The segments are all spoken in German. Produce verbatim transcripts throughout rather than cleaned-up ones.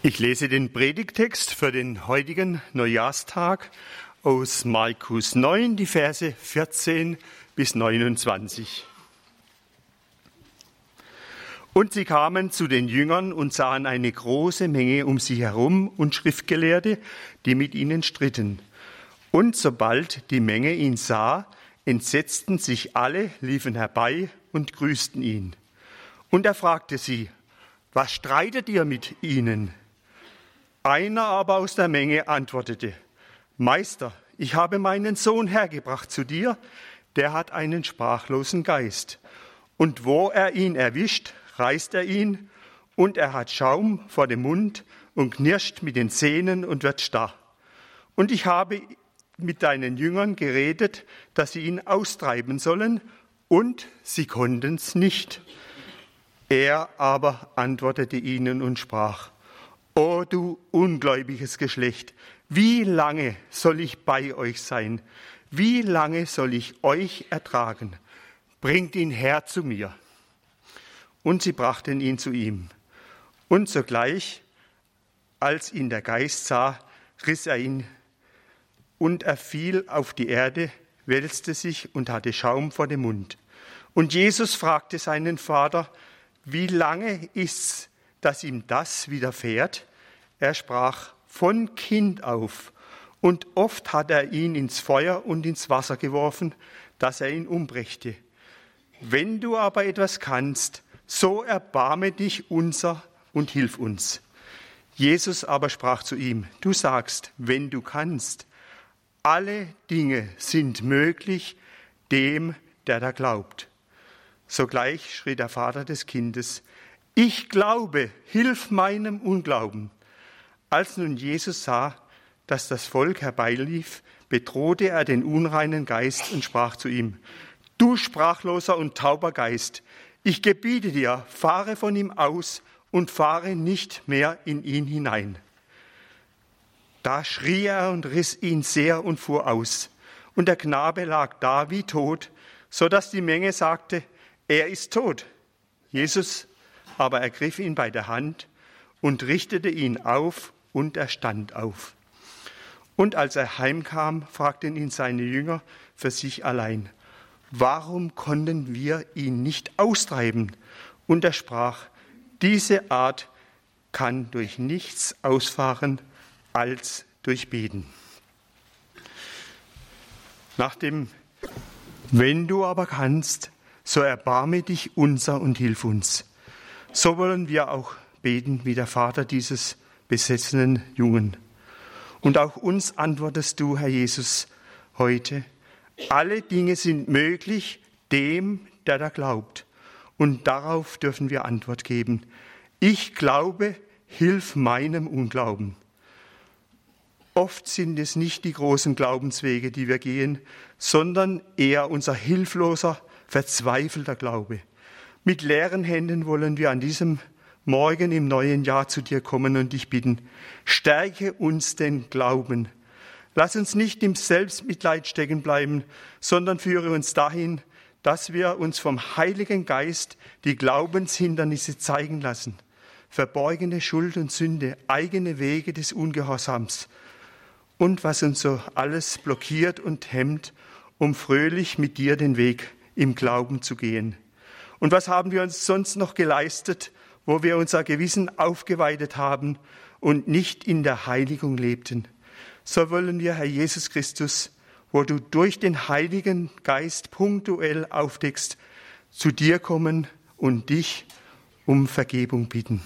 Ich lese den Predigttext für den heutigen Neujahrstag aus Markus neun, die Verse vierzehn bis neunundzwanzig. Und sie kamen zu den Jüngern und sahen eine große Menge um sie herum und Schriftgelehrte, die mit ihnen stritten. Und sobald die Menge ihn sah, entsetzten sich alle, liefen herbei und grüßten ihn. Und er fragte sie: Was streitet ihr mit ihnen? Einer aber aus der Menge antwortete: Meister, ich habe meinen Sohn hergebracht zu dir, der hat einen sprachlosen Geist. Und wo er ihn erwischt, reißt er ihn, und er hat Schaum vor dem Mund und knirscht mit den Zähnen und wird starr. Und ich habe mit deinen Jüngern geredet, dass sie ihn austreiben sollen, und sie konnten es nicht. Er aber antwortete ihnen und sprach: O du ungläubiges Geschlecht, wie lange soll ich bei euch sein? Wie lange soll ich euch ertragen? Bringt ihn her zu mir. Und sie brachten ihn zu ihm. Und sogleich, als ihn der Geist sah, riss er ihn, und er fiel auf die Erde, wälzte sich und hatte Schaum vor dem Mund. Und Jesus fragte seinen Vater: Wie lange ist's, dass ihm das widerfährt? Er sprach: Von Kind auf. Und oft hat er ihn ins Feuer und ins Wasser geworfen, dass er ihn umbrächte. Wenn du aber etwas kannst, so erbarme dich unser und hilf uns. Jesus aber sprach zu ihm: Du sagst, wenn du kannst. Alle Dinge sind möglich dem, der da glaubt. Sogleich schrie der Vater des Kindes: Ich glaube, hilf meinem Unglauben. Als nun Jesus sah, dass das Volk herbeilief, bedrohte er den unreinen Geist und sprach zu ihm: Du sprachloser und tauber Geist, ich gebiete dir, fahre von ihm aus und fahre nicht mehr in ihn hinein. Da schrie er und riss ihn sehr und fuhr aus. Und der Knabe lag da wie tot, so dass die Menge sagte: Er ist tot. Jesus aber ergriff ihn bei der Hand und richtete ihn auf, und er stand auf. Und als er heimkam, fragten ihn seine Jünger für sich allein: Warum konnten wir ihn nicht austreiben? Und er sprach: Diese Art kann durch nichts ausfahren als durch Beten. Nach dem Wenn du aber kannst, so erbarme dich unser und hilf uns. So wollen wir auch beten wie der Vater dieses besessenen Jungen. Und auch uns antwortest du, Herr Jesus, heute: Alle Dinge sind möglich dem, der da glaubt. Und darauf dürfen wir Antwort geben: Ich glaube, hilf meinem Unglauben. Oft sind es nicht die großen Glaubenswege, die wir gehen, sondern eher unser hilfloser, verzweifelter Glaube. Mit leeren Händen wollen wir an diesem Morgen im neuen Jahr zu dir kommen und dich bitten: Stärke uns den Glauben. Lass uns nicht im Selbstmitleid stecken bleiben, sondern führe uns dahin, dass wir uns vom Heiligen Geist die Glaubenshindernisse zeigen lassen. Verborgene Schuld und Sünde, eigene Wege des Ungehorsams und was uns so alles blockiert und hemmt, um fröhlich mit dir den Weg im Glauben zu gehen. Und was haben wir uns sonst noch geleistet, wo wir unser Gewissen aufgeweidet haben und nicht in der Heiligung lebten? So wollen wir, Herr Jesus Christus, wo du durch den Heiligen Geist punktuell aufdeckst, zu dir kommen und dich um Vergebung bitten.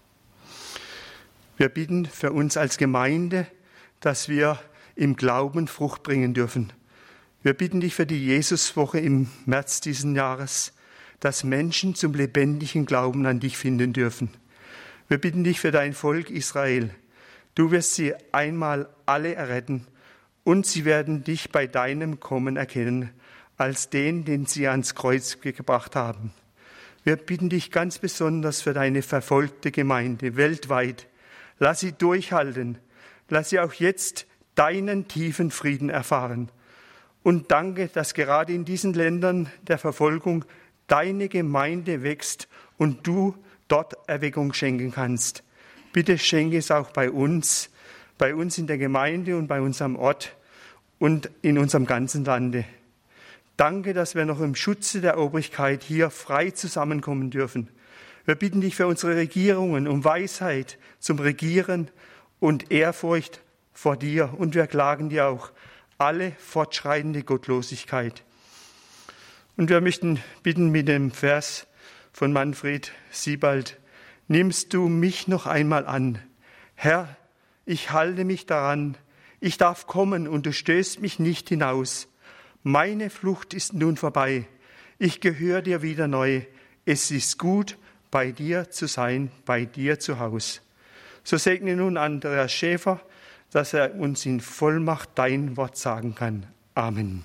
Wir bitten für uns als Gemeinde, dass wir im Glauben Frucht bringen dürfen. Wir bitten dich für die Jesuswoche im März diesen Jahres, dass Menschen zum lebendigen Glauben an dich finden dürfen. Wir bitten dich für dein Volk Israel. Du wirst sie einmal alle erretten, und sie werden dich bei deinem Kommen erkennen, als den, den sie ans Kreuz gebracht haben. Wir bitten dich ganz besonders für deine verfolgte Gemeinde weltweit. Lass sie durchhalten. Lass sie auch jetzt deinen tiefen Frieden erfahren. Und danke, dass gerade in diesen Ländern der Verfolgung deine Gemeinde wächst und du dort Erweckung schenken kannst. Bitte schenke es auch bei uns, bei uns in der Gemeinde und bei unserem Ort und in unserem ganzen Lande. Danke, dass wir noch im Schutze der Obrigkeit hier frei zusammenkommen dürfen. Wir bitten dich für unsere Regierungen um Weisheit zum Regieren und Ehrfurcht vor dir. Und wir klagen dir auch alle fortschreitende Gottlosigkeit. Und wir möchten bitten mit dem Vers von Manfred Siebald: Nimmst du mich noch einmal an? Herr, ich halte mich daran. Ich darf kommen und du stößt mich nicht hinaus. Meine Flucht ist nun vorbei. Ich gehöre dir wieder neu. Es ist gut, bei dir zu sein, bei dir zu Haus. So segne nun Andreas Schäfer, dass er uns in Vollmacht dein Wort sagen kann. Amen.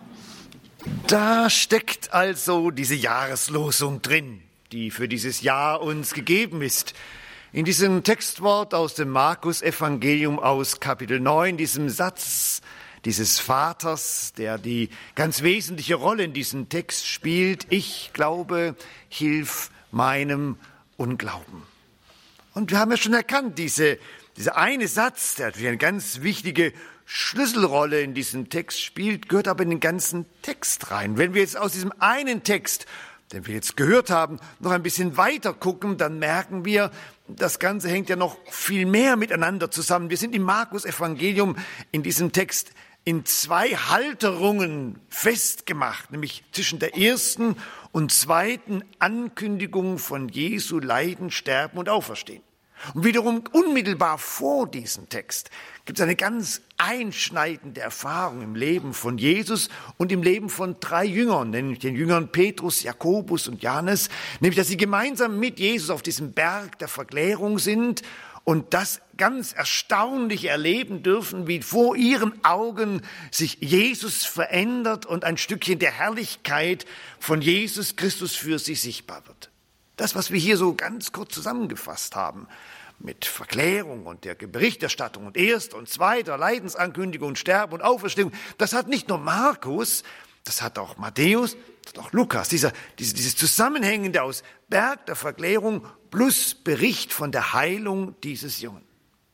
Da steckt also diese Jahreslosung drin, die für dieses Jahr uns gegeben ist. In diesem Textwort aus dem Markus-Evangelium aus Kapitel neun, diesem Satz dieses Vaters, der die ganz wesentliche Rolle in diesem Text spielt: Ich glaube, hilf meinem Unglauben. Und wir haben ja schon erkannt, diese, dieser eine Satz, der natürlich eine ganz wichtige Schlüsselrolle in diesem Text spielt, gehört aber in den ganzen Text rein. Wenn wir jetzt aus diesem einen Text, den wir jetzt gehört haben, noch ein bisschen weiter gucken, dann merken wir, das Ganze hängt ja noch viel mehr miteinander zusammen. Wir sind im Markus-Evangelium in diesem Text in zwei Halterungen festgemacht, nämlich zwischen der ersten und zweiten Ankündigung von Jesu Leiden, Sterben und Auferstehen. Und wiederum unmittelbar vor diesem Text gibt es eine ganz einschneidende Erfahrung im Leben von Jesus und im Leben von drei Jüngern, nämlich den Jüngern Petrus, Jakobus und Johannes, nämlich dass sie gemeinsam mit Jesus auf diesem Berg der Verklärung sind und das ganz Erstaunliche erleben dürfen, wie vor ihren Augen sich Jesus verändert und ein Stückchen der Herrlichkeit von Jesus Christus für sie sichtbar wird. Das, was wir hier so ganz kurz zusammengefasst haben, mit Verklärung und der Berichterstattung und erster und zweiter Leidensankündigung und Sterben und Auferstehung, das hat nicht nur Markus, das hat auch Matthäus, das hat auch Lukas, dieser, diese, dieses Zusammenhängende aus Berg der Verklärung plus Bericht von der Heilung dieses Jungen.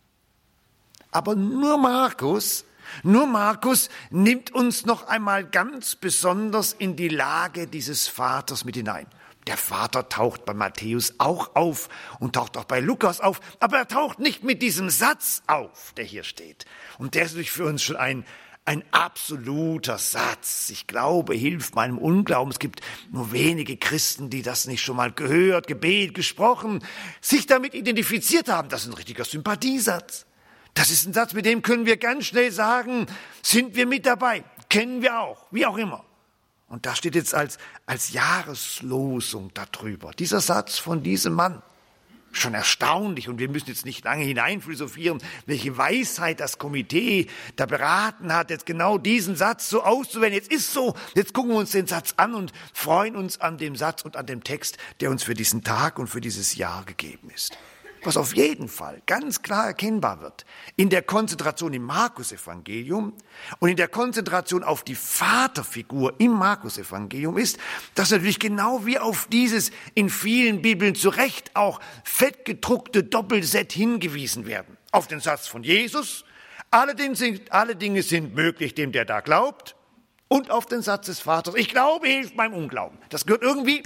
Aber nur Markus, nur Markus nimmt uns noch einmal ganz besonders in die Lage dieses Vaters mit hinein. Der Vater taucht bei Matthäus auch auf und taucht auch bei Lukas auf, aber er taucht nicht mit diesem Satz auf, der hier steht. Und der ist natürlich für uns schon ein, ein absoluter Satz. Ich glaube, hilf meinem Unglauben. Es gibt nur wenige Christen, die das nicht schon mal gehört, gebetet, gesprochen, sich damit identifiziert haben. Das ist ein richtiger Sympathiesatz. Das ist ein Satz, mit dem können wir ganz schnell sagen, sind wir mit dabei, kennen wir auch, wie auch immer. Und da steht jetzt als, als Jahreslosung darüber, dieser Satz von diesem Mann. Schon erstaunlich, und wir müssen jetzt nicht lange hineinphilosophieren, welche Weisheit das Komitee da beraten hat, jetzt genau diesen Satz so auszuwählen. Jetzt ist so, jetzt gucken wir uns den Satz an und freuen uns an dem Satz und an dem Text, der uns für diesen Tag und für dieses Jahr gegeben ist. Was auf jeden Fall ganz klar erkennbar wird in der Konzentration im Markus-Evangelium und in der Konzentration auf die Vaterfigur im Markus-Evangelium ist, dass natürlich genau wie auf dieses in vielen Bibeln zu Recht auch fettgedruckte Doppelset hingewiesen werden. Auf den Satz von Jesus, alle Dinge sind, alle Dinge sind möglich dem, der da glaubt, und auf den Satz des Vaters, ich glaube, hilft meinem Unglauben. Das gehört irgendwie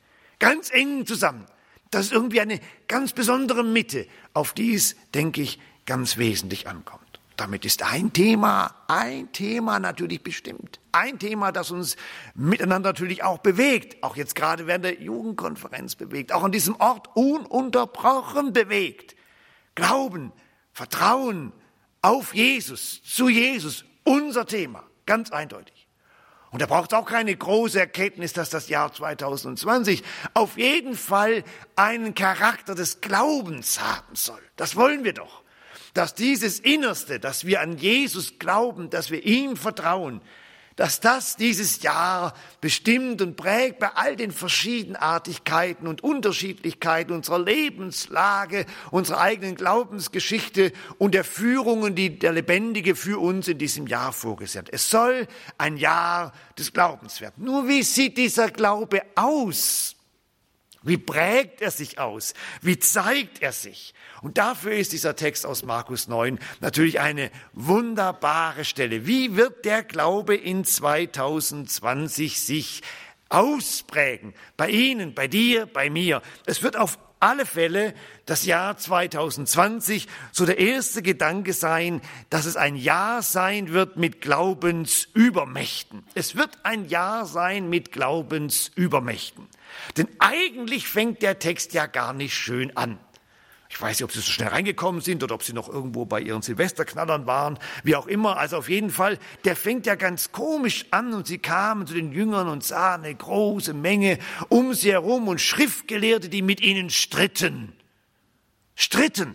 ganz eng zusammen. Das ist irgendwie eine ganz besondere Mitte, auf die es, denke ich, ganz wesentlich ankommt. Damit ist ein Thema, ein Thema natürlich bestimmt. Ein Thema, das uns miteinander natürlich auch bewegt, auch jetzt gerade während der Jugendkonferenz bewegt, auch an diesem Ort ununterbrochen bewegt. Glauben, Vertrauen auf Jesus, zu Jesus, unser Thema, ganz eindeutig. Und da braucht es auch keine große Erkenntnis, dass das Jahr zweitausendzwanzig auf jeden Fall einen Charakter des Glaubens haben soll. Das wollen wir doch. Dass dieses Innerste, dass wir an Jesus glauben, dass wir ihm vertrauen, dass das dieses Jahr bestimmt und prägt bei all den Verschiedenartigkeiten und Unterschiedlichkeiten unserer Lebenslage, unserer eigenen Glaubensgeschichte und der Führungen, die der Lebendige für uns in diesem Jahr vorgesehen hat. Es soll ein Jahr des Glaubens werden. Nur wie sieht dieser Glaube aus? Wie prägt er sich aus? Wie zeigt er sich? Und dafür ist dieser Text aus Markus neun natürlich eine wunderbare Stelle. Wie wird der Glaube in zweitausendzwanzig sich ausprägen? Bei Ihnen, bei dir, bei mir. Es wird auf alle Fälle das Jahr zweitausendzwanzig so der erste Gedanke sein, dass es ein Jahr sein wird mit Glaubensübermächten. Es wird ein Jahr sein mit Glaubensübermächten. Denn eigentlich fängt der Text ja gar nicht schön an. Ich weiß nicht, ob Sie so schnell reingekommen sind oder ob Sie noch irgendwo bei Ihren Silvesterknallern waren, wie auch immer. Also auf jeden Fall, der fängt ja ganz komisch an und sie kamen zu den Jüngern und sahen eine große Menge um sie herum und Schriftgelehrte, die mit ihnen stritten. Stritten.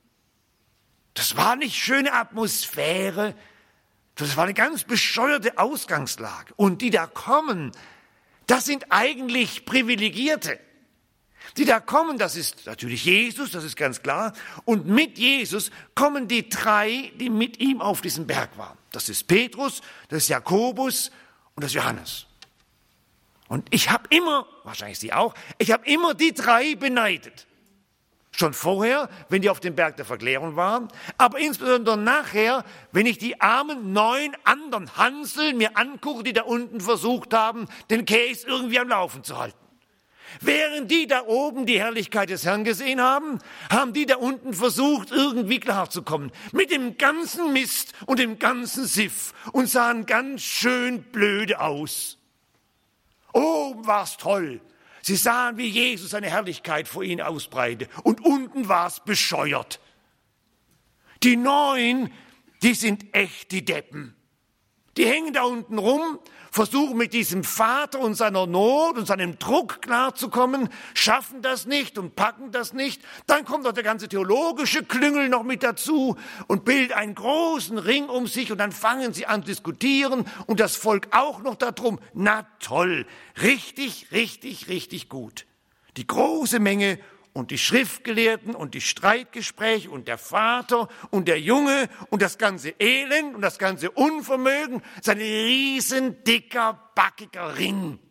Das war nicht schöne Atmosphäre, das war eine ganz bescheuerte Ausgangslage. Und die da kommen, das sind eigentlich Privilegierte. Die da kommen, das ist natürlich Jesus, das ist ganz klar. Und mit Jesus kommen die drei, die mit ihm auf diesem Berg waren. Das ist Petrus, das ist Jakobus und das ist Johannes. Und ich habe immer, wahrscheinlich Sie auch, ich habe immer die drei beneidet. Schon vorher, wenn die auf dem Berg der Verklärung waren, aber insbesondere nachher, wenn ich die armen neun anderen Hansel mir angucke, die da unten versucht haben, den Käse irgendwie am Laufen zu halten. Während die da oben die Herrlichkeit des Herrn gesehen haben, haben die da unten versucht, irgendwie klarzukommen. Mit dem ganzen Mist und dem ganzen Siff und sahen ganz schön blöde aus. Oben war's toll. Sie sahen, wie Jesus seine Herrlichkeit vor ihnen ausbreitete. Und unten war's bescheuert. Die Neun, die sind echt die Deppen. Die hängen da unten rum, versuchen mit diesem Vater und seiner Not und seinem Druck klarzukommen, schaffen das nicht und packen das nicht. Dann kommt noch der ganze theologische Klüngel noch mit dazu und bildet einen großen Ring um sich und dann fangen sie an zu diskutieren und das Volk auch noch darum. Na toll, richtig, richtig, richtig gut. Die große Menge und die Schriftgelehrten und die Streitgespräche und der Vater und der Junge und das ganze Elend und das ganze Unvermögen, sein riesen, dicker, backiger Ring.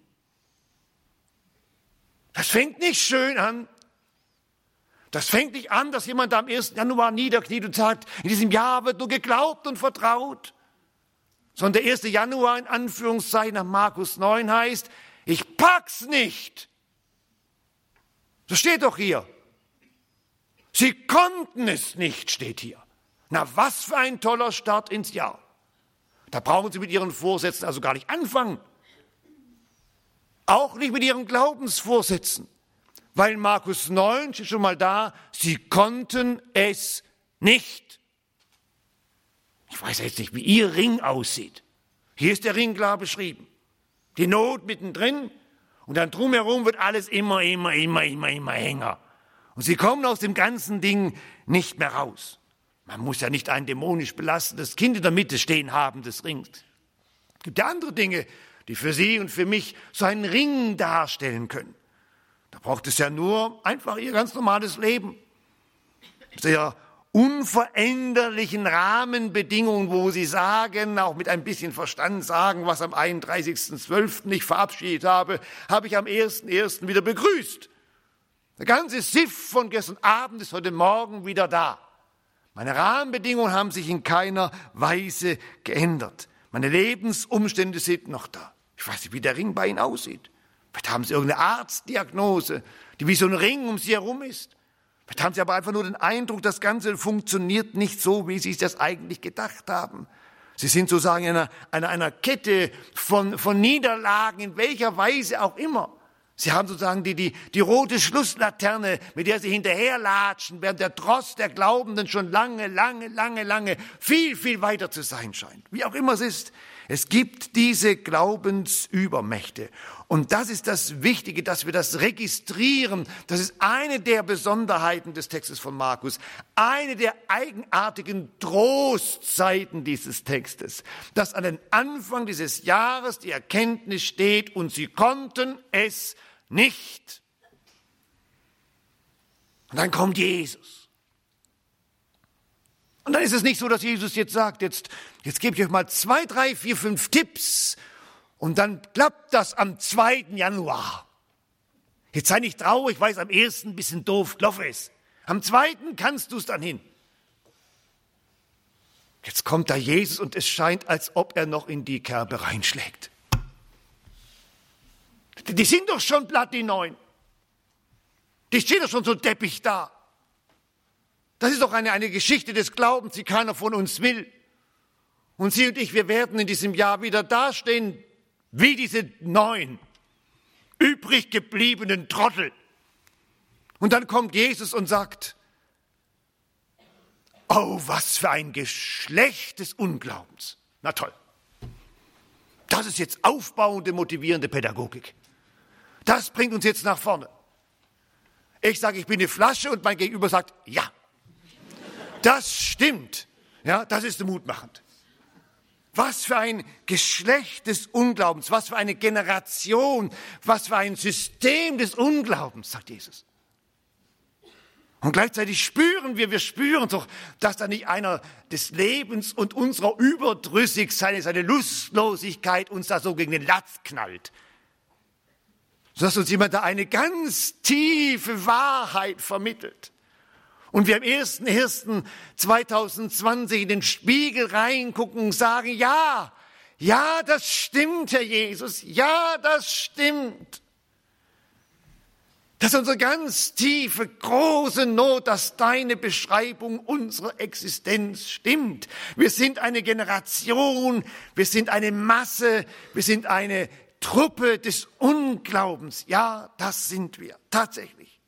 Das fängt nicht schön an. Das fängt nicht an, dass jemand am ersten Januar niederkniet und sagt, in diesem Jahr wird nur geglaubt und vertraut. Sondern der erste Januar in Anführungszeichen nach Markus neun heißt, ich pack's nicht. Das steht doch hier. Sie konnten es nicht, steht hier. Na, was für ein toller Start ins Jahr. Da brauchen Sie mit Ihren Vorsätzen also gar nicht anfangen. Auch nicht mit Ihren Glaubensvorsätzen. Weil in Markus neun steht schon mal da, Sie konnten es nicht. Ich weiß jetzt nicht, wie Ihr Ring aussieht. Hier ist der Ring klar beschrieben. Die Not mittendrin. Und dann drumherum wird alles immer, immer, immer, immer, immer enger. Und sie kommen aus dem ganzen Ding nicht mehr raus. Man muss ja nicht ein dämonisch belastetes Kind in der Mitte stehen haben des Rings. Es gibt ja andere Dinge, die für Sie und für mich so einen Ring darstellen können. Da braucht es ja nur einfach Ihr ganz normales Leben. Sehr unveränderlichen Rahmenbedingungen, wo Sie sagen, auch mit ein bisschen Verstand sagen, was am einunddreißigsten zwölften ich verabschiedet habe, habe ich am ersten ersten wieder begrüßt. Der ganze Siff von gestern Abend ist heute Morgen wieder da. Meine Rahmenbedingungen haben sich in keiner Weise geändert. Meine Lebensumstände sind noch da. Ich weiß nicht, wie der Ring bei Ihnen aussieht. Vielleicht haben Sie irgendeine Arztdiagnose, die wie so ein Ring um Sie herum ist. Vielleicht haben Sie aber einfach nur den Eindruck, das Ganze funktioniert nicht so, wie Sie es das eigentlich gedacht haben. Sie sind sozusagen in einer, einer, einer Kette von, von Niederlagen, in welcher Weise auch immer. Sie haben sozusagen die, die, die rote Schlusslaterne, mit der Sie hinterherlatschen, während der Tross der Glaubenden schon lange, lange, lange, lange viel, viel weiter zu sein scheint. Wie auch immer es ist. Es gibt diese Glaubensübermächte. Und das ist das Wichtige, dass wir das registrieren. Das ist eine der Besonderheiten des Textes von Markus. Eine der eigenartigen Trostzeiten dieses Textes. Dass an den Anfang dieses Jahres die Erkenntnis steht, und sie konnten es nicht. Und dann kommt Jesus. Und dann ist es nicht so, dass Jesus jetzt sagt, jetzt, jetzt gebe ich euch mal zwei, drei, vier, fünf Tipps und dann klappt das am zweiten Januar. Jetzt sei nicht traurig, weil es am ersten ein bisschen doof gelaufen ist. Am zweiten kannst du es dann hin. Jetzt kommt da Jesus und es scheint, als ob er noch in die Kerbe reinschlägt. Die sind doch schon platt, die Neuen. Die stehen doch schon so deppig da. Das ist doch eine, eine Geschichte des Glaubens, die keiner von uns will. Und Sie und ich, wir werden in diesem Jahr wieder dastehen, wie diese Neuen, übrig gebliebenen Trottel. Und dann kommt Jesus und sagt, oh, was für ein Geschlecht des Unglaubens. Na toll. Das ist jetzt aufbauende, motivierende Pädagogik. Das bringt uns jetzt nach vorne. Ich sage, ich bin eine Flasche und mein Gegenüber sagt, ja. Das stimmt. Ja, das ist mutmachend. Was für ein Geschlecht des Unglaubens, was für eine Generation, was für ein System des Unglaubens, sagt Jesus. Und gleichzeitig spüren wir, wir spüren doch, dass da nicht einer des Lebens und unserer Überdrüssigkeit, seine Lustlosigkeit uns da so gegen den Latz knallt. Sodass uns jemand da eine ganz tiefe Wahrheit vermittelt. Und wir am ersten ersten zweitausendzwanzig in den Spiegel reingucken und sagen, ja, ja, das stimmt, Herr Jesus, ja, das stimmt. Das ist unsere ganz tiefe, große Not, dass deine Beschreibung unserer Existenz stimmt. Wir sind eine Generation, wir sind eine Masse, wir sind eine Truppe des Unglaubens. Ja, das sind wir, tatsächlich.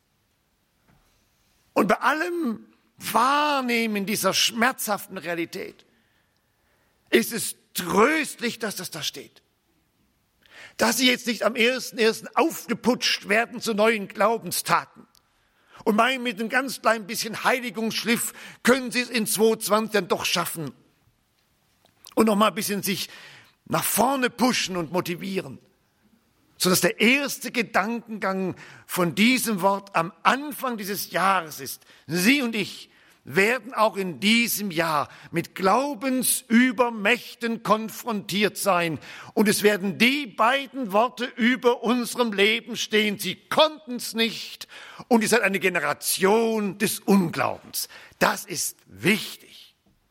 Und bei allem Wahrnehmen dieser schmerzhaften Realität ist es tröstlich, dass das da steht. Dass sie jetzt nicht am ersten ersten aufgeputscht werden zu neuen Glaubenstaten und meinen, mit einem ganz kleinen bisschen Heiligungsschliff können sie es in zweitausendzwanzig dann doch schaffen und noch mal ein bisschen sich nach vorne pushen und motivieren. Sodass der erste Gedankengang von diesem Wort am Anfang dieses Jahres ist, Sie und ich werden auch in diesem Jahr mit Glaubensübermächten konfrontiert sein. Und es werden die beiden Worte über unserem Leben stehen. Sie konnten es nicht und ihr seid eine Generation des Unglaubens. Das ist wichtig.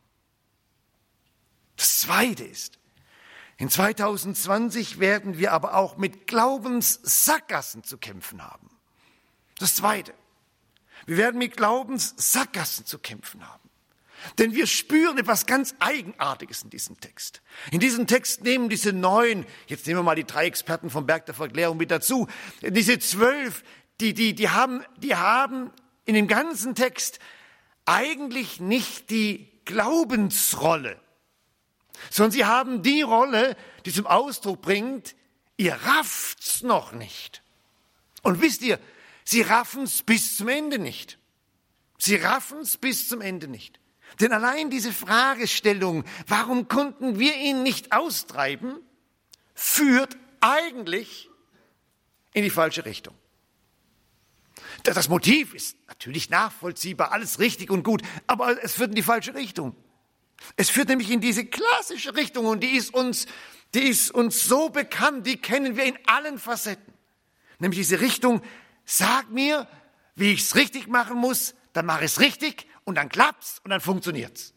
Das Zweite ist, in zweitausendzwanzig werden wir aber auch mit Glaubenssackgassen zu kämpfen haben. Das Zweite. Wir werden mit Glaubenssackgassen zu kämpfen haben. Denn wir spüren etwas ganz Eigenartiges in diesem Text. In diesem Text nehmen diese neun, jetzt nehmen wir mal die drei Experten vom Berg der Verklärung mit dazu, diese zwölf, die, die, die, haben, die haben in dem ganzen Text eigentlich nicht die Glaubensrolle, sondern sie haben die Rolle, die zum Ausdruck bringt, ihr rafft's noch nicht. Und wisst ihr, sie raffen's bis zum Ende nicht. Sie raffen's bis zum Ende nicht. Denn allein diese Fragestellung, warum konnten wir ihn nicht austreiben, führt eigentlich in die falsche Richtung. Das Motiv ist natürlich nachvollziehbar, alles richtig und gut, aber es führt in die falsche Richtung. Es führt nämlich in diese klassische Richtung und die ist uns, die ist uns so bekannt, die kennen wir in allen Facetten. Nämlich diese Richtung, sag mir, wie ich es richtig machen muss, dann mache ich es richtig und dann klappt's und dann funktioniert's.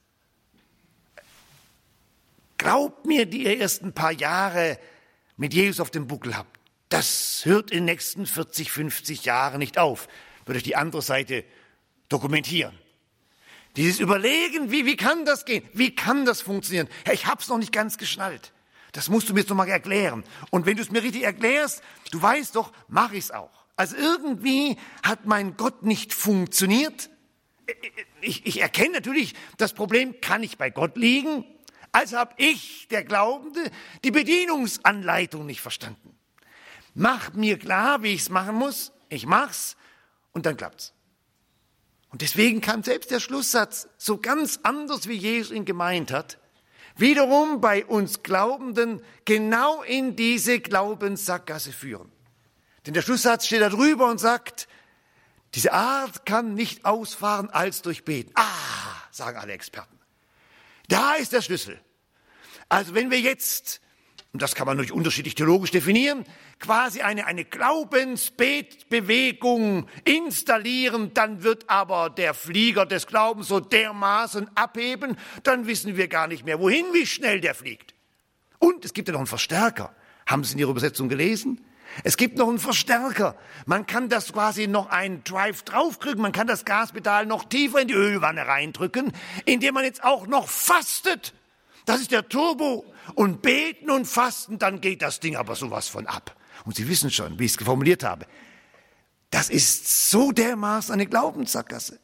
Glaubt mir, die ihr erst ein paar Jahre mit Jesus auf dem Buckel habt, das hört in den nächsten vierzig, fünfzig Jahren nicht auf. Würde ich die andere Seite dokumentieren. Dieses Überlegen, wie, wie kann das gehen? Wie kann das funktionieren? Ja, ich hab's noch nicht ganz geschnallt. Das musst du mir jetzt noch mal erklären. Und wenn du es mir richtig erklärst, du weißt doch, mache ich's auch. Also irgendwie hat mein Gott nicht funktioniert. Ich, ich erkenne natürlich, das Problem kann nicht bei Gott liegen. Also habe ich, der Glaubende, die Bedienungsanleitung nicht verstanden. Mach mir klar, wie ich's machen muss. Ich mach's und dann klappt's. Und deswegen kann selbst der Schlusssatz so ganz anders, wie Jesus ihn gemeint hat, wiederum bei uns Glaubenden genau in diese Glaubenssackgasse führen. Denn der Schlusssatz steht da drüber und sagt, diese Art kann nicht ausfahren als durch Beten. Ah, sagen alle Experten. Da ist der Schlüssel. Also wenn wir jetzt und das kann man durch unterschiedlich theologisch definieren, quasi eine, eine Glaubensbetbewegung installieren, dann wird aber der Flieger des Glaubens so dermaßen abheben, dann wissen wir gar nicht mehr, wohin, wie schnell der fliegt. Und es gibt ja noch einen Verstärker. Haben Sie in Ihrer Übersetzung gelesen? Es gibt noch einen Verstärker. Man kann das quasi noch einen Drive draufkriegen, man kann das Gaspedal noch tiefer in die Ölwanne reindrücken, indem man jetzt auch noch fastet. Das ist der Turbo. Und beten und fasten, dann geht das Ding aber sowas von ab. Und Sie wissen schon, wie ich es formuliert habe. Das ist so dermaßen eine Glaubenssackgasse.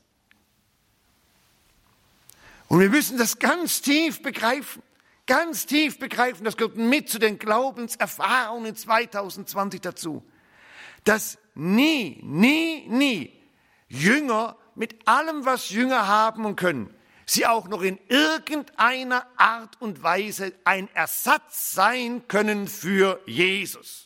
Und wir müssen das ganz tief begreifen. Ganz tief begreifen, das gehört mit zu den Glaubenserfahrungen zwanzig zwanzig dazu. Dass nie, nie, nie Jünger mit allem, was Jünger haben und können, sie auch noch in irgendeiner Art und Weise ein Ersatz sein können für Jesus.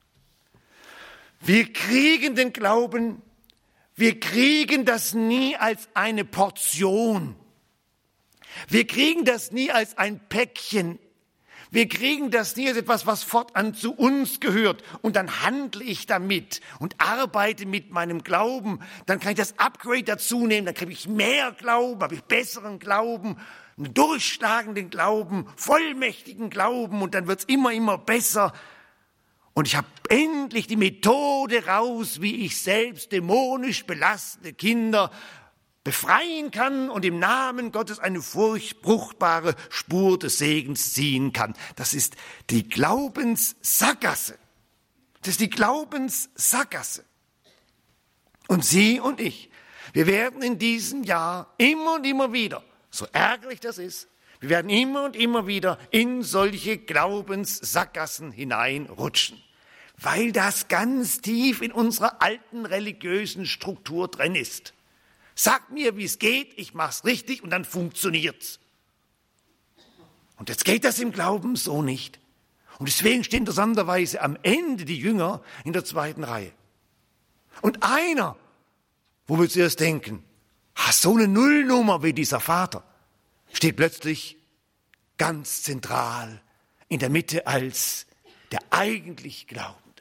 Wir kriegen den Glauben, wir kriegen das nie als eine Portion. Wir kriegen das nie als ein Päckchen. Wir kriegen das nie als etwas, was fortan zu uns gehört. Und dann handle ich damit und arbeite mit meinem Glauben. Dann kann ich das Upgrade dazu nehmen. Dann kriege ich mehr Glauben, habe ich besseren Glauben, einen durchschlagenden Glauben, vollmächtigen Glauben. Und dann wird es immer, immer besser. Und ich habe endlich die Methode raus, wie ich selbst dämonisch belastete Kinder befreien kann und im Namen Gottes eine furchtbare Spur des Segens ziehen kann. Das ist die Glaubenssackgasse. Das ist die Glaubenssackgasse. Und Sie und ich, wir werden in diesem Jahr immer und immer wieder, so ärgerlich das ist, wir werden immer und immer wieder in solche Glaubenssackgassen hineinrutschen, weil das ganz tief in unserer alten religiösen Struktur drin ist. Sag mir, wie es geht, ich mach's richtig und dann funktioniert's. Und jetzt geht das im Glauben so nicht. Und deswegen stehen interessanterweise am Ende die Jünger in der zweiten Reihe. Und einer, wo wir zuerst denken, ah, so eine Nullnummer wie dieser Vater, steht plötzlich ganz zentral in der Mitte als der eigentlich Glaubende.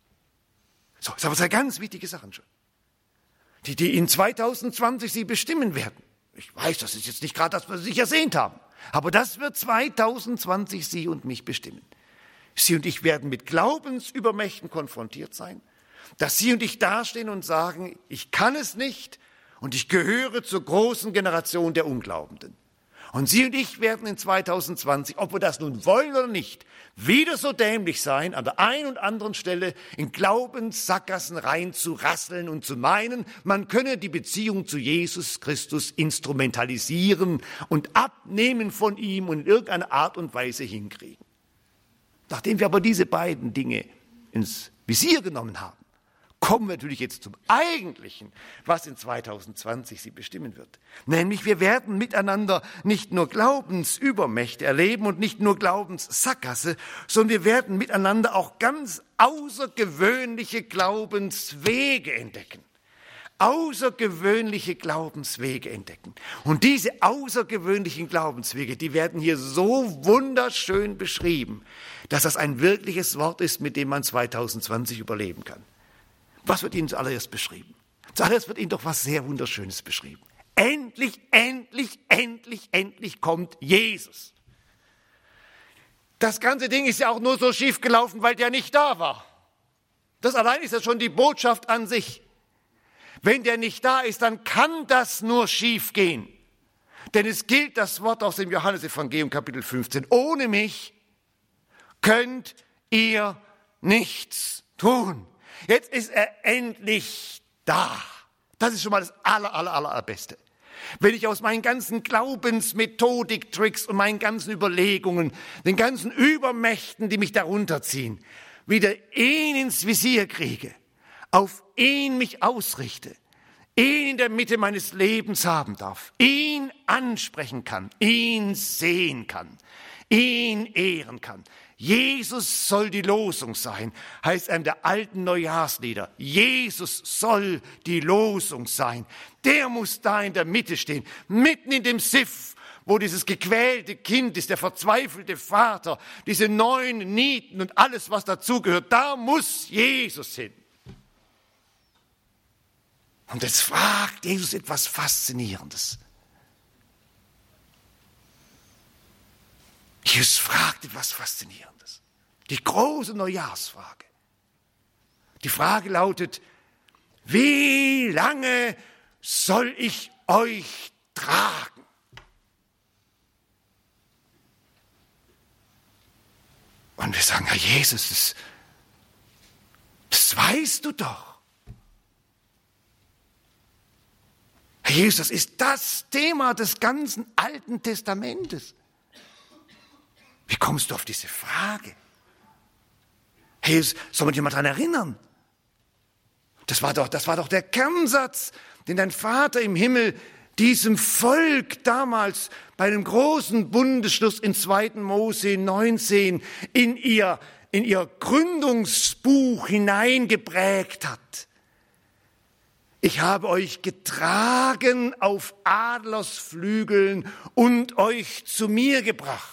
So, das sind aber zwei ganz wichtige Sachen schon. Die, die in zwanzig zwanzig Sie bestimmen werden. Ich weiß, das ist jetzt nicht gerade das, was Sie sich ersehnt haben. Aber das wird zwanzig zwanzig Sie und mich bestimmen. Sie und ich werden mit Glaubensübermächten konfrontiert sein. Dass Sie und ich dastehen und sagen, ich kann es nicht und ich gehöre zur großen Generation der Unglaubenden. Und Sie und ich werden in zwanzig zwanzig, ob wir das nun wollen oder nicht, wieder so dämlich sein, an der einen und anderen Stelle in Glaubenssackgassen rein zu rasseln und zu meinen, man könne die Beziehung zu Jesus Christus instrumentalisieren und abnehmen von ihm und in irgendeiner Art und Weise hinkriegen. Nachdem wir aber diese beiden Dinge ins Visier genommen haben, kommen wir natürlich jetzt zum Eigentlichen, was in zwanzig zwanzig Sie bestimmen wird. Nämlich wir werden miteinander nicht nur Glaubensübermächte erleben und nicht nur Glaubenssackgasse, sondern wir werden miteinander auch ganz außergewöhnliche Glaubenswege entdecken. Außergewöhnliche Glaubenswege entdecken. Und diese außergewöhnlichen Glaubenswege, die werden hier so wunderschön beschrieben, dass das ein wirkliches Wort ist, mit dem man zwanzig zwanzig überleben kann. Was wird Ihnen zuallererst beschrieben? Zuallererst wird Ihnen doch was sehr Wunderschönes beschrieben. Endlich, endlich, endlich, endlich kommt Jesus. Das ganze Ding ist ja auch nur so schief gelaufen, weil der nicht da war. Das allein ist ja schon die Botschaft an sich. Wenn der nicht da ist, dann kann das nur schief gehen. Denn es gilt das Wort aus dem Johannesevangelium Kapitel fünfzehn. Ohne mich könnt ihr nichts tun. Jetzt ist er endlich da. Das ist schon mal das aller, aller, aller, allerbeste. Wenn ich aus meinen ganzen Glaubensmethodik-Tricks und meinen ganzen Überlegungen, den ganzen Übermächten, die mich darunter ziehen, wieder ihn ins Visier kriege, auf ihn mich ausrichte, ihn in der Mitte meines Lebens haben darf, ihn ansprechen kann, ihn sehen kann, ihn ehren kann. Jesus soll die Losung sein, heißt einem der alten Neujahrslieder. Jesus soll die Losung sein. Der muss da in der Mitte stehen, mitten in dem Siff, wo dieses gequälte Kind ist, der verzweifelte Vater, diese neun Nieten und alles, was dazugehört, da muss Jesus hin. Und jetzt fragt Jesus etwas Faszinierendes. Jesus fragt etwas Faszinierendes. Die große Neujahrsfrage. Die Frage lautet, wie lange soll ich euch tragen? Und wir sagen, Herr Jesus, das, das weißt du doch. Herr Jesus, das ist das Thema des ganzen Alten Testamentes. Wie kommst du auf diese Frage? Herr Jesus, soll man dich mal daran erinnern? Das war doch, das war doch der Kernsatz, den dein Vater im Himmel diesem Volk damals bei einem großen Bundesschluss in zweiten Mose neunzehn in ihr, in ihr Gründungsbuch hineingeprägt hat. Ich habe euch getragen auf Adlersflügeln und euch zu mir gebracht.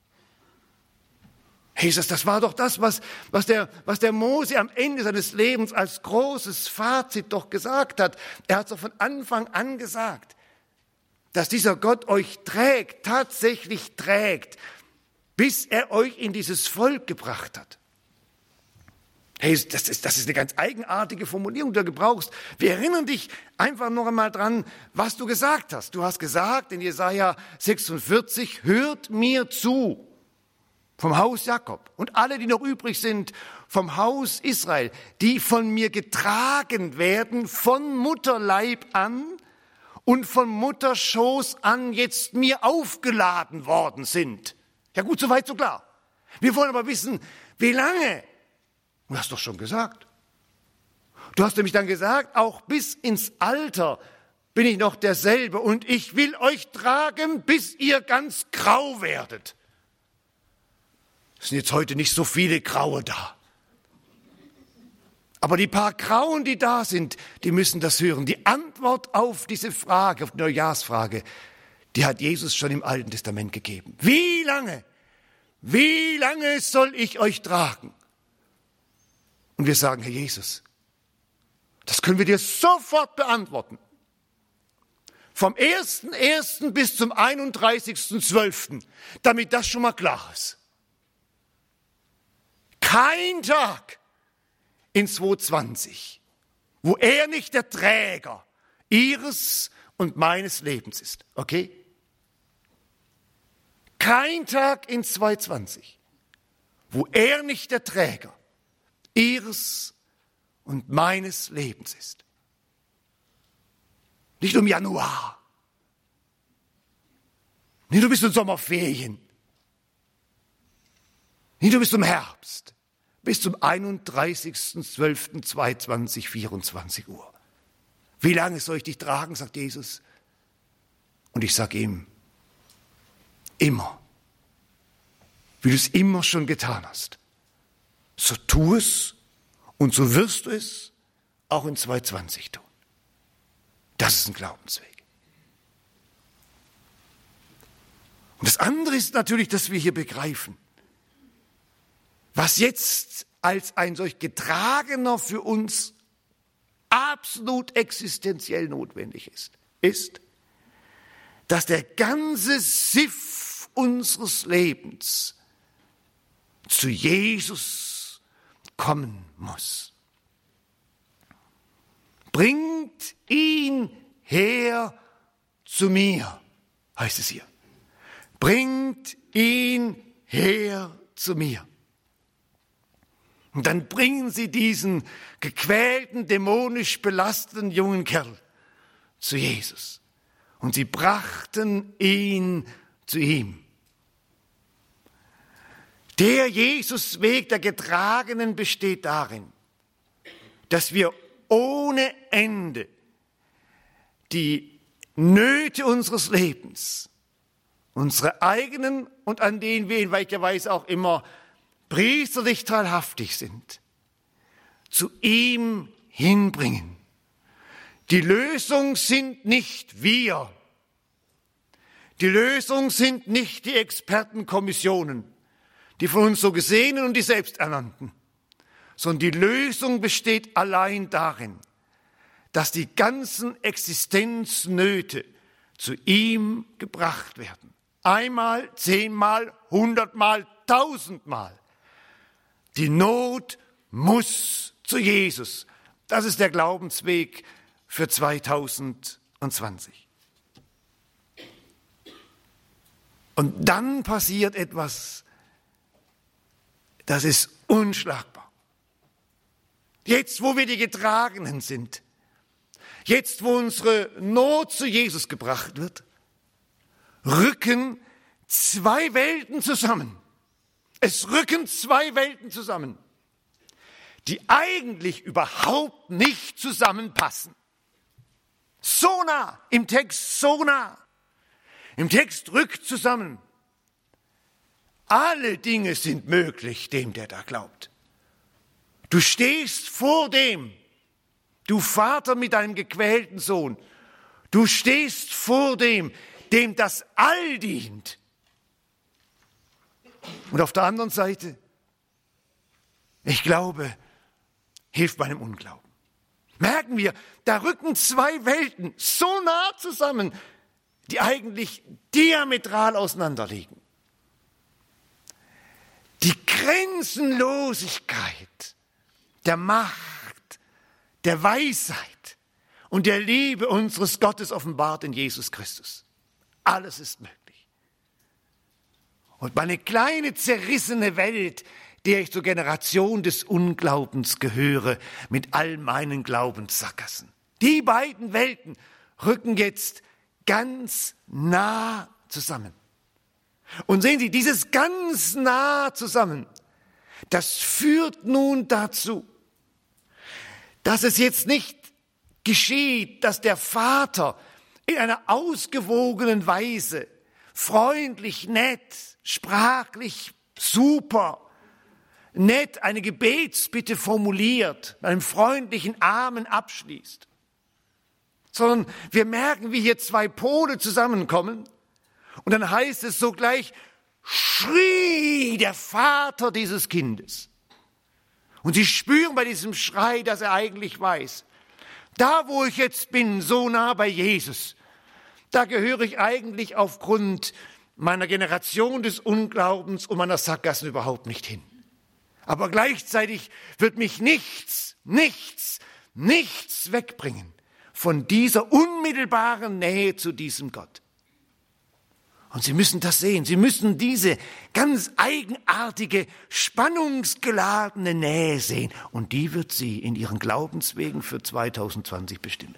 Jesus, das war doch das, was, was, der, was der Mose am Ende seines Lebens als großes Fazit doch gesagt hat. Er hat doch von Anfang an gesagt, dass dieser Gott euch trägt, tatsächlich trägt, bis er euch in dieses Volk gebracht hat. Hey, das ist, das ist eine ganz eigenartige Formulierung, die du gebrauchst. Wir erinnern dich einfach noch einmal dran, was du gesagt hast. Du hast gesagt in Jesaja sechsundvierzig, hört mir zu. Vom Haus Jakob und alle, die noch übrig sind, vom Haus Israel, die von mir getragen werden, von Mutterleib an und von Mutterschoß an jetzt mir aufgeladen worden sind. Ja gut, soweit so klar. Wir wollen aber wissen, wie lange? Du hast doch schon gesagt. Du hast nämlich dann gesagt, auch bis ins Alter bin ich noch derselbe und ich will euch tragen, bis ihr ganz grau werdet. Es sind jetzt heute nicht so viele Graue da. Aber die paar Grauen, die da sind, die müssen das hören. Die Antwort auf diese Frage, auf die Neujahrsfrage, die hat Jesus schon im Alten Testament gegeben. Wie lange? Wie lange soll ich euch tragen? Und wir sagen, Herr Jesus, das können wir dir sofort beantworten. Vom ersten ersten bis zum einunddreißigsten zwölften, damit das schon mal klar ist. Kein Tag in zweitausendzwanzig, wo er nicht der Träger ihres und meines Lebens ist, okay? Kein Tag in zweitausendzwanzig, wo er nicht der Träger ihres und meines Lebens ist. Nicht um Januar, nicht du bist in Sommerferien, nicht du bist im Herbst, bis zum einunddreißigsten zwölften zweitausendzwanzig, vierundzwanzig Uhr. Wie lange soll ich dich tragen, sagt Jesus. Und ich sage ihm, immer, wie du es immer schon getan hast. So tu es und so wirst du es auch in zweitausendzwanzig tun. Das ist ein Glaubensweg. Und das andere ist natürlich, dass wir hier begreifen, was jetzt als ein solch getragener für uns absolut existenziell notwendig ist, ist, dass der ganze Siff unseres Lebens zu Jesus kommen muss. Bringt ihn her zu mir, heißt es hier. Bringt ihn her zu mir. Und dann bringen sie diesen gequälten, dämonisch belasteten jungen Kerl zu Jesus. Und sie brachten ihn zu ihm. Der Jesusweg der Getragenen besteht darin, dass wir ohne Ende die Nöte unseres Lebens, unsere eigenen und an denen wir in welcher Weise auch immer priesterlich teilhaftig sind, zu ihm hinbringen. Die Lösung sind nicht wir. Die Lösung sind nicht die Expertenkommissionen, die von uns so Gesehenen und die Selbsternannten, sondern die Lösung besteht allein darin, dass die ganzen Existenznöte zu ihm gebracht werden. Einmal, zehnmal, hundertmal, tausendmal. Die Not muss zu Jesus. Das ist der Glaubensweg für zweitausendzwanzig. Und dann passiert etwas, das ist unschlagbar. Jetzt, wo wir die Getragenen sind, jetzt, wo unsere Not zu Jesus gebracht wird, rücken zwei Welten zusammen. Es rücken zwei Welten zusammen, die eigentlich überhaupt nicht zusammenpassen. So nah, im Text so nah. Im Text rückt zusammen. Alle Dinge sind möglich dem, der da glaubt. Du stehst vor dem, du Vater mit deinem gequälten Sohn, du stehst vor dem, dem das All dient. Und auf der anderen Seite, ich glaube, hilft meinem Unglauben. Merken wir, da rücken zwei Welten so nah zusammen, die eigentlich diametral auseinanderliegen. Die Grenzenlosigkeit der Macht, der Weisheit und der Liebe unseres Gottes offenbart in Jesus Christus. Alles ist möglich. Und meine kleine zerrissene Welt, der ich zur Generation des Unglaubens gehöre, mit all meinen Glaubenssackgassen. Die beiden Welten rücken jetzt ganz nah zusammen. Und sehen Sie, dieses ganz nah zusammen, das führt nun dazu, dass es jetzt nicht geschieht, dass der Vater in einer ausgewogenen Weise, freundlich, nett, sprachlich super, nett eine Gebetsbitte formuliert, mit einem freundlichen Amen abschließt, sondern wir merken, wie hier zwei Pole zusammenkommen und dann heißt es sogleich, schrie der Vater dieses Kindes. Und Sie spüren bei diesem Schrei, dass er eigentlich weiß, da wo ich jetzt bin, so nah bei Jesus, da gehöre ich eigentlich aufgrund meiner Generation des Unglaubens und meiner Sackgassen überhaupt nicht hin. Aber gleichzeitig wird mich nichts, nichts, nichts wegbringen von dieser unmittelbaren Nähe zu diesem Gott. Und Sie müssen das sehen, Sie müssen diese ganz eigenartige, spannungsgeladene Nähe sehen. Und die wird Sie in Ihren Glaubenswegen für zweitausendzwanzig bestimmen.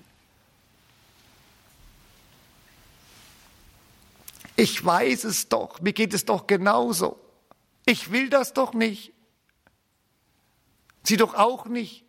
Ich weiß es doch, mir geht es doch genauso. Ich will das doch nicht. Sie doch auch nicht.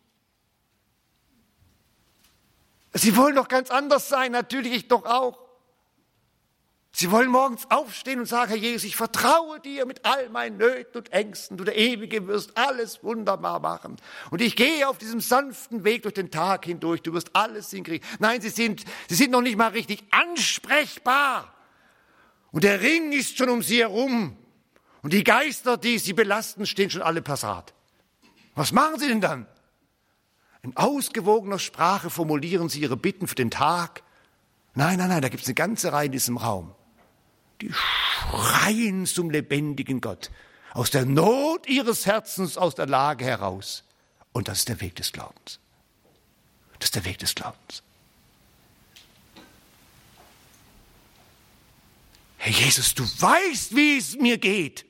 Sie wollen doch ganz anders sein, natürlich ich doch auch. Sie wollen morgens aufstehen und sagen, Herr Jesus, ich vertraue dir mit all meinen Nöten und Ängsten. Du, der Ewige, wirst alles wunderbar machen. Und ich gehe auf diesem sanften Weg durch den Tag hindurch. Du wirst alles hinkriegen. Nein, sie sind, sie sind noch nicht mal richtig ansprechbar. Und der Ring ist schon um sie herum. Und die Geister, die sie belasten, stehen schon alle parat. Was machen sie denn dann? In ausgewogener Sprache formulieren sie ihre Bitten für den Tag. Nein, nein, nein, da gibt es eine ganze Reihe in diesem Raum. Die schreien zum lebendigen Gott. Aus der Not ihres Herzens, aus der Lage heraus. Und das ist der Weg des Glaubens. Das ist der Weg des Glaubens. Herr Jesus, du weißt, wie es mir geht.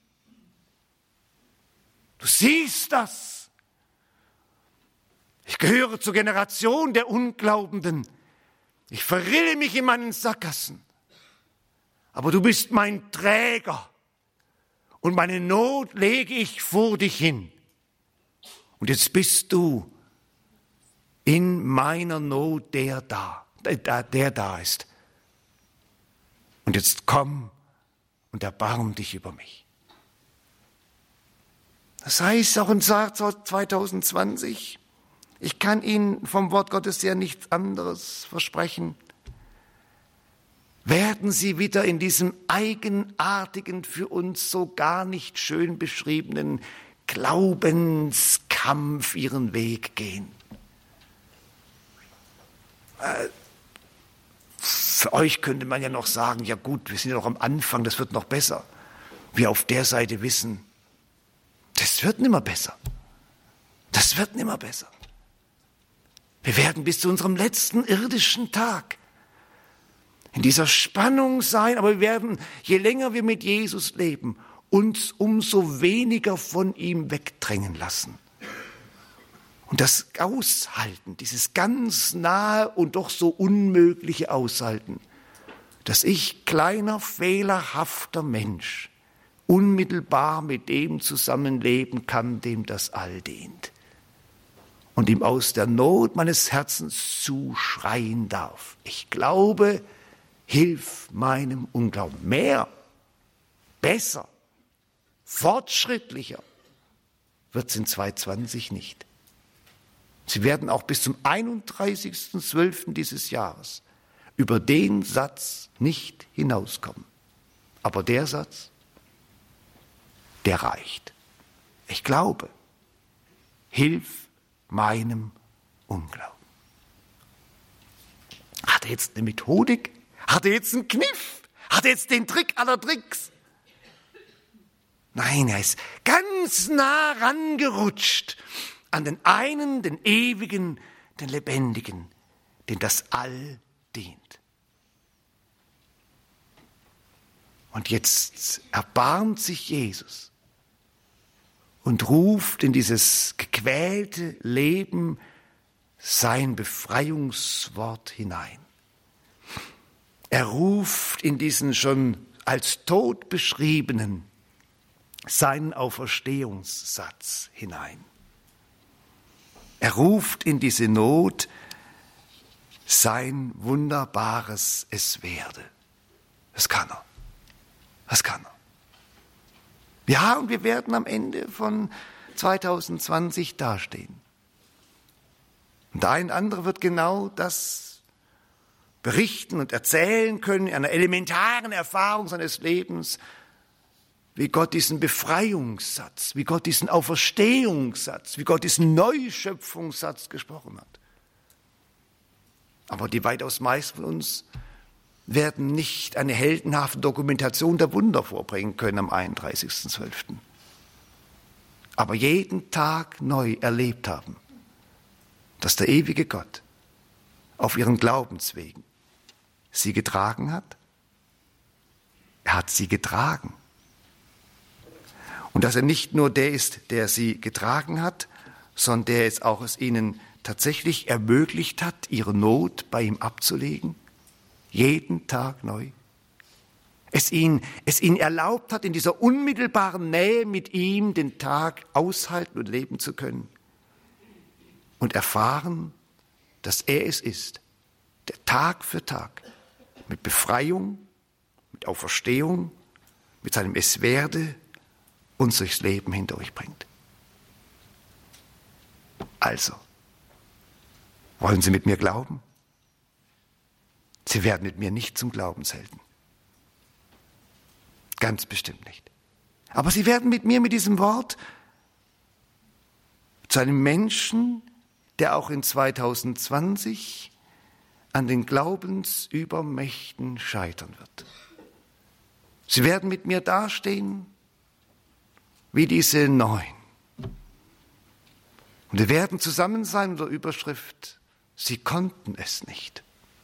Du siehst das. Ich gehöre zur Generation der Unglaubenden. Ich verrille mich in meinen Sackgassen. Aber du bist mein Träger. Und meine Not lege ich vor dich hin. Und jetzt bist du in meiner Not der da, der, der da ist. Und jetzt komm und erbarm dich über mich. Das heißt auch in zweitausendzwanzig, ich kann Ihnen vom Wort Gottes ja nichts anderes versprechen. werden sie wieder in diesem eigenartigen, für uns so gar nicht schön beschriebenen Glaubenskampf ihren Weg gehen. Für euch könnte man ja noch sagen, ja gut, wir sind ja noch am Anfang, das wird noch besser. Wir auf der Seite wissen, das wird nimmer besser. Das wird nimmer besser. Wir werden bis zu unserem letzten irdischen Tag in dieser Spannung sein, aber wir werden, je länger wir mit Jesus leben, uns umso weniger von ihm wegdrängen lassen. Und das Aushalten, dieses ganz nahe und doch so unmögliche Aushalten, dass ich, kleiner, fehlerhafter Mensch, unmittelbar mit dem zusammenleben kann, dem das All dient. Und ihm aus der Not meines Herzens zuschreien darf. Ich glaube, hilf meinem Unglauben. Mehr, besser, fortschrittlicher wird es in zweitausendzwanzig nicht. Sie werden auch bis zum einunddreißigsten zwölften dieses Jahres über den Satz nicht hinauskommen. Aber der Satz, der reicht. Ich glaube, hilf meinem Unglauben. Hat er jetzt eine Methodik? Hat er jetzt einen Kniff? Hat er jetzt den Trick aller Tricks? Nein, er ist ganz nah rangerutscht an den einen, den Ewigen, den Lebendigen, den das All dient. Und jetzt erbarmt sich Jesus und ruft in dieses gequälte Leben sein Befreiungswort hinein. Er ruft in diesen schon als tot beschriebenen seinen Auferstehungssatz hinein. Er ruft in diese Not sein wunderbares Es werde. Das kann er. Das kann er. Ja, und wir werden am Ende von zweitausendzwanzig dastehen. Und der ein andere wird genau das berichten und erzählen können, in einer elementaren Erfahrung seines Lebens, wie Gott diesen Befreiungssatz, wie Gott diesen Auferstehungssatz, wie Gott diesen Neuschöpfungssatz gesprochen hat. Aber die weitaus meisten von uns werden nicht eine heldenhafte Dokumentation der Wunder vorbringen können am einunddreißigsten zwölften Aber jeden Tag neu erlebt haben, dass der ewige Gott auf ihren Glaubenswegen sie getragen hat. Er hat sie getragen. Und dass er nicht nur der ist, der sie getragen hat, sondern der es auch es ihnen tatsächlich ermöglicht hat, ihre Not bei ihm abzulegen, jeden Tag neu. Es ihn, es ihnen erlaubt hat, in dieser unmittelbaren Nähe mit ihm den Tag aushalten und leben zu können und erfahren, dass er es ist, der Tag für Tag mit Befreiung, mit Auferstehung, mit seinem Es werde uns durchs Leben hindurchbringt. Also, wollen Sie mit mir glauben? Sie werden mit mir nicht zum Glaubenshelden. Ganz bestimmt nicht. Aber Sie werden mit mir mit diesem Wort zu einem Menschen, der auch in zweitausendzwanzig an den Glaubensübermächten scheitern wird. Sie werden mit mir dastehen wie diese Neun. Und wir werden zusammen sein unter Überschrift, sie konnten es nicht.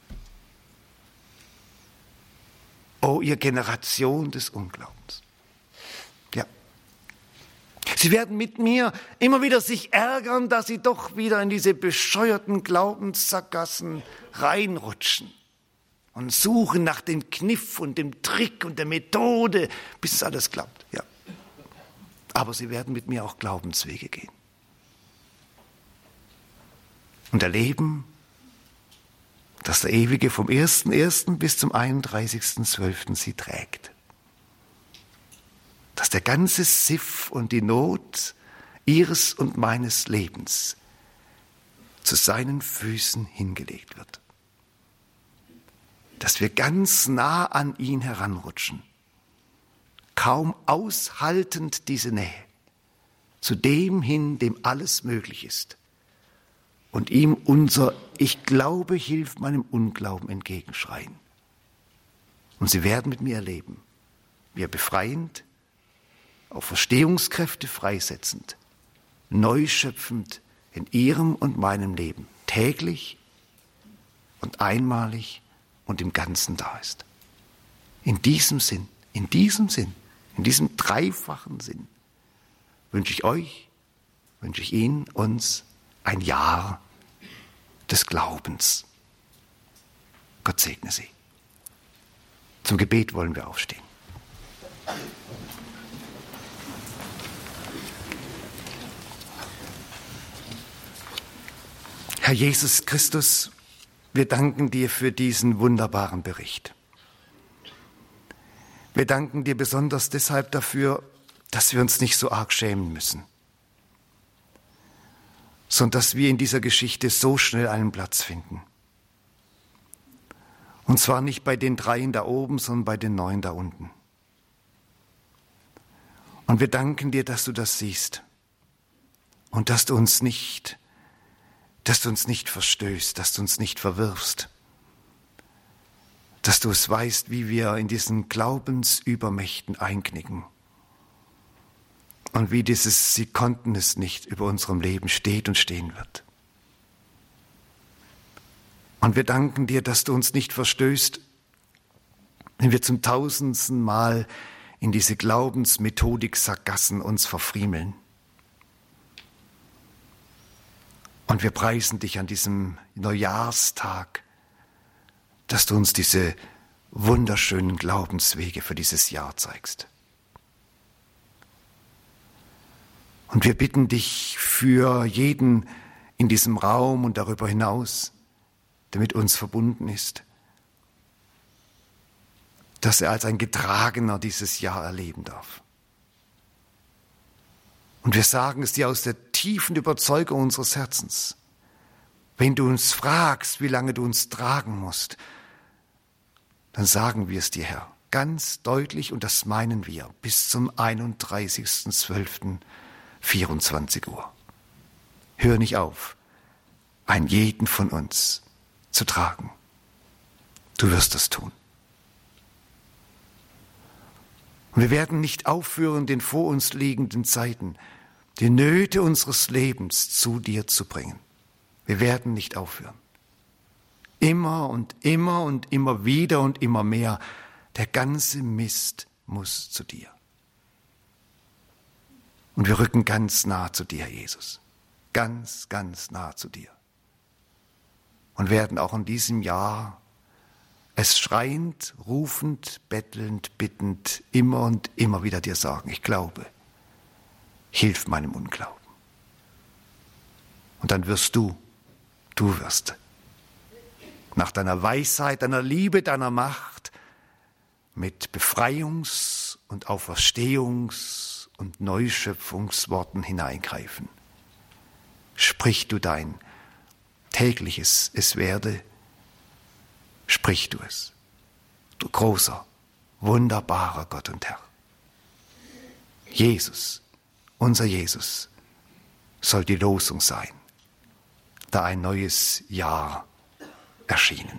Oh, ihr Generation des Unglaubens. Ja. Sie werden mit mir immer wieder sich ärgern, dass sie doch wieder in diese bescheuerten Glaubenssackgassen reinrutschen und suchen nach dem Kniff und dem Trick und der Methode, bis es alles klappt. Ja. Aber sie werden mit mir auch Glaubenswege gehen und erleben, dass der Ewige vom ersten ersten bis zum einunddreißigsten zwölften sie trägt. Dass der ganze Siff und die Not ihres und meines Lebens zu seinen Füßen hingelegt wird. dass wir ganz nah an ihn heranrutschen, kaum aushaltend diese Nähe, zu dem hin, dem alles möglich ist, und ihm unser Ich glaube, hilf meinem Unglauben entgegenschreien. Und Sie werden mit mir erleben, wie er befreiend, auf Verstehungskräfte freisetzend, neu schöpfend in Ihrem und meinem Leben täglich und einmalig und im Ganzen da ist. In diesem Sinn, in diesem Sinn, in diesem dreifachen Sinn wünsche ich euch, wünsche ich Ihnen, uns ein Jahr des Glaubens. Gott segne Sie. Zum Gebet wollen wir aufstehen. Herr Jesus Christus, wir danken dir für diesen wunderbaren Bericht. Wir danken dir besonders deshalb dafür, dass wir uns nicht so arg schämen müssen, sondern dass wir in dieser Geschichte so schnell einen Platz finden. Und zwar nicht bei den dreien da oben, sondern bei den neun da unten. Und wir danken dir, dass du das siehst und dass du uns nicht, dass du uns nicht verstößt, dass du uns nicht verwirfst, dass du es weißt, wie wir in diesen Glaubensübermächten einknicken und wie dieses Sie konnten es nicht über unserem Leben steht und stehen wird. Und wir danken dir, dass du uns nicht verstößt, wenn wir zum tausendsten Mal in diese Glaubensmethodik-Sackgassen uns verfriemeln. Und wir preisen dich an diesem Neujahrstag, dass du uns diese wunderschönen Glaubenswege für dieses Jahr zeigst. Und wir bitten dich für jeden in diesem Raum und darüber hinaus, der mit uns verbunden ist, dass er als ein Getragener dieses Jahr erleben darf. Und wir sagen es dir aus der tiefen Überzeugung unseres Herzens. Wenn du uns fragst, wie lange du uns tragen musst, dann sagen wir es dir, Herr, ganz deutlich, und das meinen wir, bis zum einunddreißigsten zwölften vierundzwanzig Uhr. Hör nicht auf, einen jeden von uns zu tragen. Du wirst das tun. Und wir werden nicht aufhören, den vor uns liegenden Zeiten, die Nöte unseres Lebens zu dir zu bringen. Wir werden nicht aufhören. Immer und immer und immer wieder und immer mehr, der ganze Mist muss zu dir. Und wir rücken ganz nah zu dir, Jesus. Ganz, ganz nah zu dir. Und werden auch in diesem Jahr es schreiend, rufend, bettelnd, bittend, immer und immer wieder dir sagen, ich glaube, hilf meinem Unglauben. Und dann wirst du, du wirst nach deiner Weisheit, deiner Liebe, deiner Macht mit Befreiungs- und Auferstehungs- und Neuschöpfungsworten hineingreifen. Sprich du dein tägliches Es werde, sprich du es, du großer, wunderbarer Gott und Herr. Jesus, unser Jesus, soll die Losung sein, da ein neues Jahr erschienen.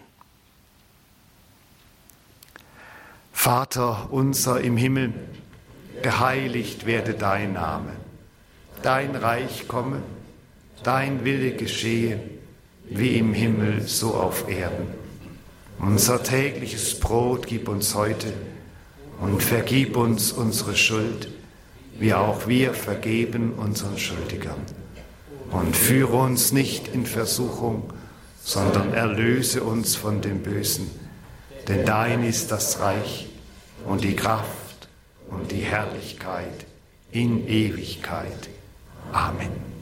Vater unser im Himmel, geheiligt werde dein Name, dein Reich komme, dein Wille geschehe, wie im Himmel so auf Erden. Unser tägliches Brot gib uns heute und vergib uns unsere Schuld, wie auch wir vergeben unseren Schuldigern. Und führe uns nicht in Versuchung, sondern erlöse uns von dem Bösen. Denn dein ist das Reich und die Kraft und die Herrlichkeit in Ewigkeit. Amen.